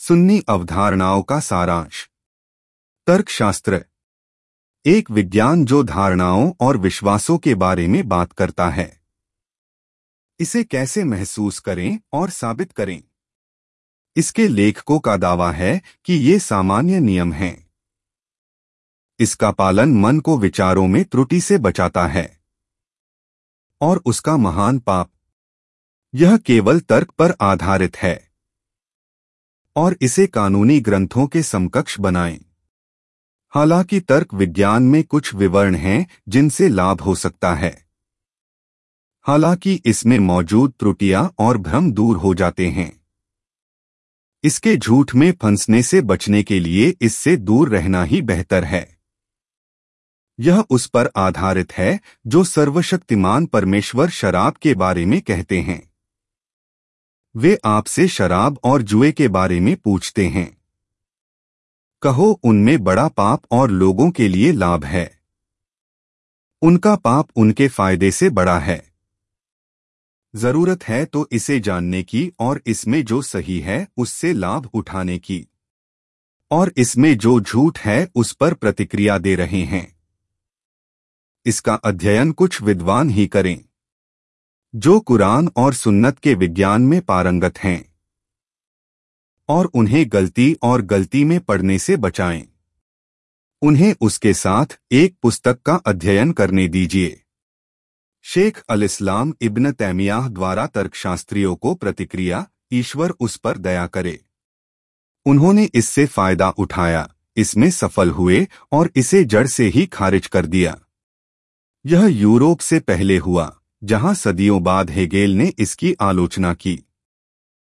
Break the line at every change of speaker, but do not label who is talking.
सुन्नी अवधारणाओं का सारांश। तर्कशास्त्र एक विज्ञान जो धारणाओं और विश्वासों के बारे में बात करता है। इसे कैसे महसूस करें और साबित करें। इसके लेखकों का दावा है कि ये सामान्य नियम हैं। इसका पालन मन को विचारों में त्रुटि से बचाता है और उसका महान पाप। यह केवल तर्क पर आधारित है और इसे कानूनी ग्रंथों के समकक्ष बनाएं। हालांकि तर्क विज्ञान में कुछ विवरण हैं जिनसे लाभ हो सकता है। हालांकि इसमें मौजूद त्रुटियां और भ्रम दूर हो जाते हैं। इसके झूठ में फंसने से बचने के लिए इससे दूर रहना ही बेहतर है। यह उस पर आधारित है जो सर्वशक्तिमान परमेश्वर शराब के बारे में कहते हैं। वे आपसे शराब और जुए के बारे में पूछते हैं। कहो उनमें बड़ा पाप और लोगों के लिए लाभ है। उनका पाप उनके फायदे से बड़ा है। जरूरत है तो इसे जानने की और इसमें जो सही है उससे लाभ उठाने की, और इसमें जो झूठ है उस पर प्रतिक्रिया दे रहे हैं। इसका अध्ययन कुछ विद्वान ही करें जो कुरान और सुन्नत के विज्ञान में पारंगत हैं, और उन्हें गलती और गलती में पढ़ने से बचाएं। उन्हें उसके साथ एक पुस्तक का अध्ययन करने दीजिए। शेख अल-इस्लाम इब्न तैमियाह द्वारा तर्कशास्त्रियों को प्रतिक्रिया, ईश्वर उस पर दया करे। उन्होंने इससे फायदा उठाया, इसमें सफल हुए और इसे जड़ से ही खारिज कर दिया। यह यूरोप से पहले हुआ, जहां सदियों बाद हेगेल ने इसकी आलोचना की।